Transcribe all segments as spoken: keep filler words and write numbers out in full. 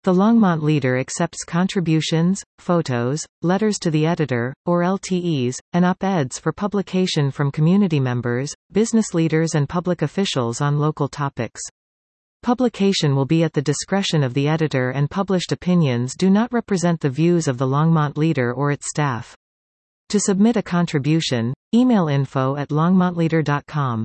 The Longmont Leader accepts contributions, photos, letters to the editor, or L T Es, and op-eds for publication from community members, business leaders and public officials on local topics. Publication will be at the discretion of the editor, and published opinions do not represent the views of the Longmont Leader or its staff. To submit a contribution, email info at longmontleader dot com.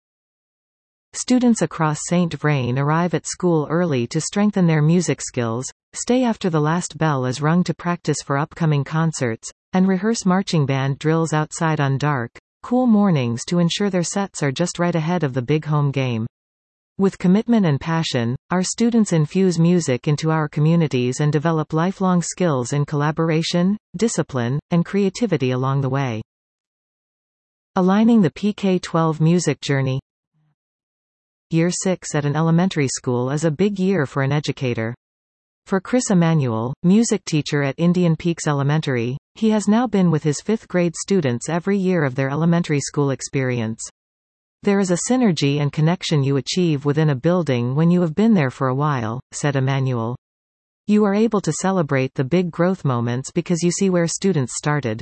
Students across Saint Vrain arrive at school early to strengthen their music skills, stay after the last bell is rung to practice for upcoming concerts, and rehearse marching band drills outside on dark, cool mornings to ensure their sets are just right ahead of the big home game. With commitment and passion, our students infuse music into our communities and develop lifelong skills in collaboration, discipline, and creativity along the way. Aligning the P K twelve music journey. Year six at an elementary school is a big year for an educator. For Chris Emanuel, music teacher at Indian Peaks Elementary, he has now been with his fifth grade students every year of their elementary school experience. There is a synergy and connection you achieve within a building when you have been there for a while, said Emanuel. You are able to celebrate the big growth moments because you see where students started.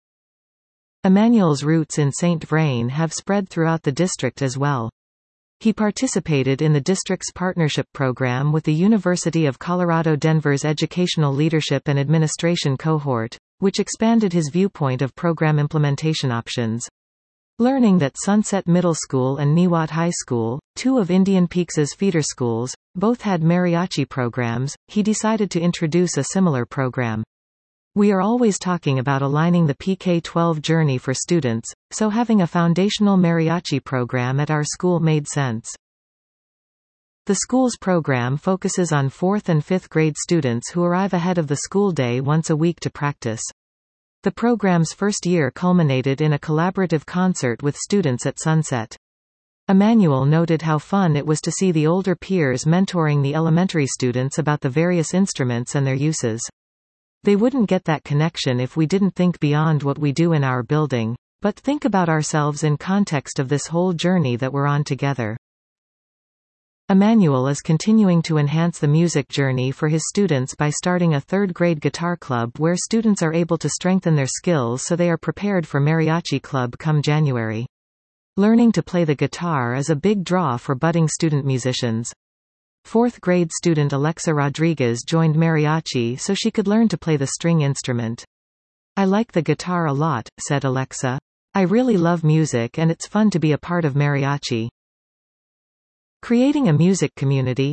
Emanuel's roots in Saint Vrain have spread throughout the district as well. He participated in the district's partnership program with the University of Colorado Denver's Educational Leadership and Administration cohort, which expanded his viewpoint of program implementation options. Learning that Sunset Middle School and Niwot High School, two of Indian Peaks' feeder schools, both had mariachi programs, he decided to introduce a similar program. We are always talking about aligning the P K twelve journey for students, so having a foundational mariachi program at our school made sense. The school's program focuses on fourth and fifth grade students who arrive ahead of the school day once a week to practice. The program's first year culminated in a collaborative concert with students at Sunset. Emanuel noted how fun it was to see the older peers mentoring the elementary students about the various instruments and their uses. They wouldn't get that connection if we didn't think beyond what we do in our building, but think about ourselves in context of this whole journey that we're on together. Emanuel is continuing to enhance the music journey for his students by starting a third grade guitar club where students are able to strengthen their skills so they are prepared for mariachi club come January. Learning to play the guitar is a big draw for budding student musicians. Fourth grade student Alexa Rodriguez joined mariachi so she could learn to play the string instrument. I like the guitar a lot, said Alexa. I really love music and it's fun to be a part of mariachi. Creating a music community.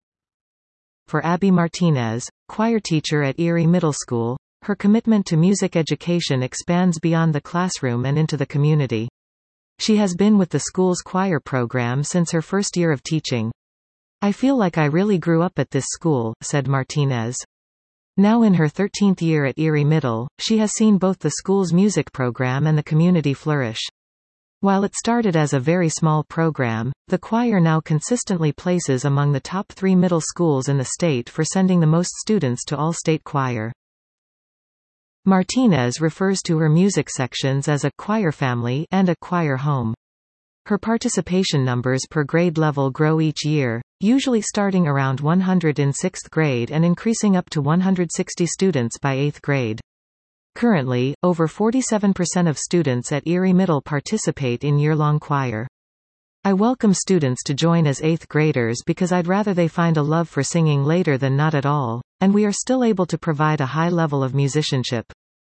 For Abby Martinez, choir teacher at Erie Middle School, her commitment to music education expands beyond the classroom and into the community. She has been with the school's choir program since her first year of teaching. I feel like I really grew up at this school, said Martinez. Now in her thirteenth year at Erie Middle, she has seen both the school's music program and the community flourish. While it started as a very small program, the choir now consistently places among the top three middle schools in the state for sending the most students to all-state choir. Martinez refers to her music sections as a choir family and a choir home. Her participation numbers per grade level grow each year, usually starting around one hundred in sixth grade and increasing up to one hundred sixty students by eighth grade. Currently, over forty-seven percent of students at Erie Middle participate in year-long choir. I welcome students to join as eighth graders because I'd rather they find a love for singing later than not at all, and we are still able to provide a high level of musicianship.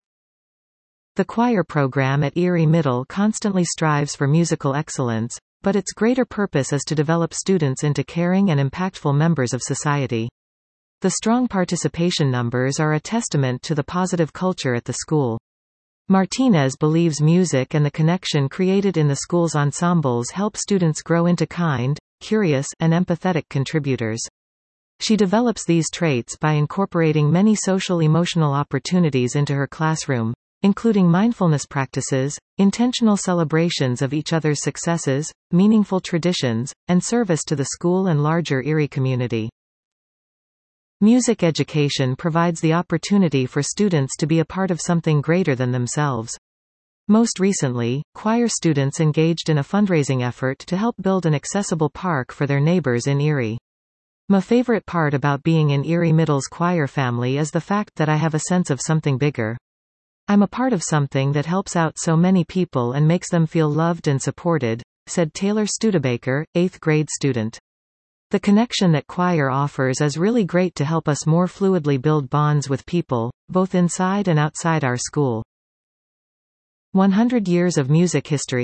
The choir program at Erie Middle constantly strives for musical excellence, but its greater purpose is to develop students into caring and impactful members of society. The strong participation numbers are a testament to the positive culture at the school. Martinez believes music and the connection created in the school's ensembles help students grow into kind, curious, and empathetic contributors. She develops these traits by incorporating many social-emotional opportunities into her classroom, including mindfulness practices, intentional celebrations of each other's successes, meaningful traditions, and service to the school and larger Erie community. Music education provides the opportunity for students to be a part of something greater than themselves. Most recently, choir students engaged in a fundraising effort to help build an accessible park for their neighbors in Erie. My favorite part about being in Erie Middle's choir family is the fact that I have a sense of something bigger. I'm a part of something that helps out so many people and makes them feel loved and supported, said Taylor Studebaker, eighth grade student. The connection that choir offers is really great to help us more fluidly build bonds with people, both inside and outside our school. one hundred years of music history.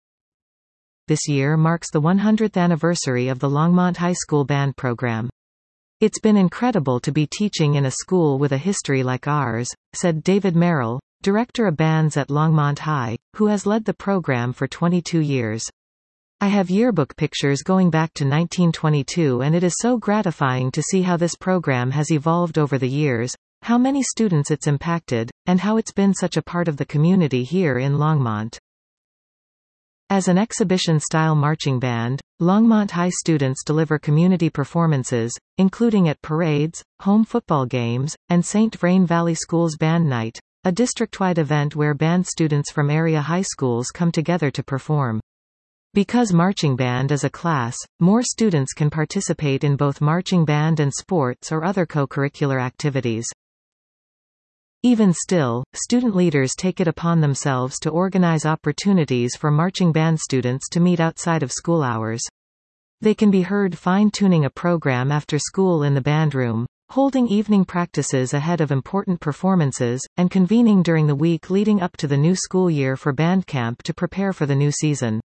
This year marks the one hundredth anniversary of the Longmont High School band program. It's been incredible to be teaching in a school with a history like ours, said David Merrill, director of bands at Longmont High, who has led the program for twenty-two years. I have yearbook pictures going back to nineteen twenty-two, and it is so gratifying to see how this program has evolved over the years, how many students it's impacted, and how it's been such a part of the community here in Longmont. As an exhibition-style marching band, Longmont High students deliver community performances, including at parades, home football games, and Saint Vrain Valley Schools Band Night, a district-wide event where band students from area high schools come together to perform. Because marching band is a class, more students can participate in both marching band and sports or other co-curricular activities. Even still, student leaders take it upon themselves to organize opportunities for marching band students to meet outside of school hours. They can be heard fine-tuning a program after school in the band room, holding evening practices ahead of important performances, and convening during the week leading up to the new school year for band camp to prepare for the new season.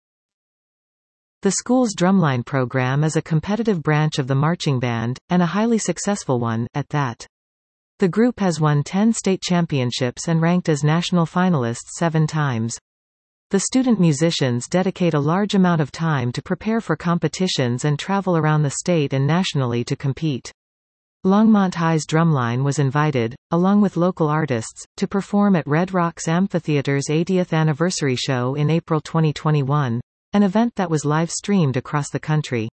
The school's drumline program is a competitive branch of the marching band, and a highly successful one, at that. The group has won ten state championships and ranked as national finalists seven times. The student musicians dedicate a large amount of time to prepare for competitions and travel around the state and nationally to compete. Longmont High's drumline was invited, along with local artists, to perform at Red Rocks Amphitheater's eightieth anniversary show in April twenty twenty-one. An event that was live-streamed across the country.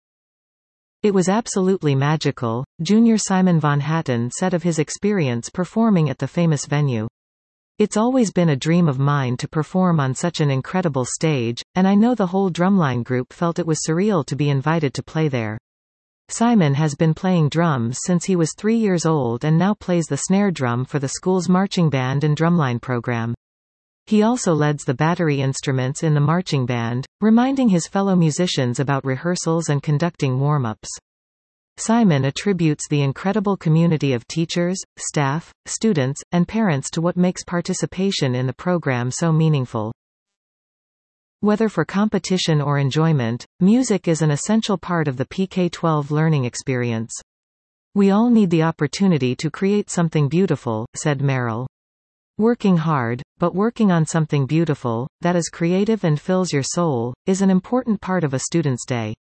It was absolutely magical, junior Simon Von Hatten said of his experience performing at the famous venue. It's always been a dream of mine to perform on such an incredible stage, and I know the whole drumline group felt it was surreal to be invited to play there. Simon has been playing drums since he was three years old and now plays the snare drum for the school's marching band and drumline program. He also leads the battery instruments in the marching band, reminding his fellow musicians about rehearsals and conducting warm-ups. Simon attributes the incredible community of teachers, staff, students, and parents to what makes participation in the program so meaningful. Whether for competition or enjoyment, music is an essential part of the P K twelve learning experience. We all need the opportunity to create something beautiful, said Merrill. Working hard, but working on something beautiful, that is creative and fills your soul, is an important part of a student's day.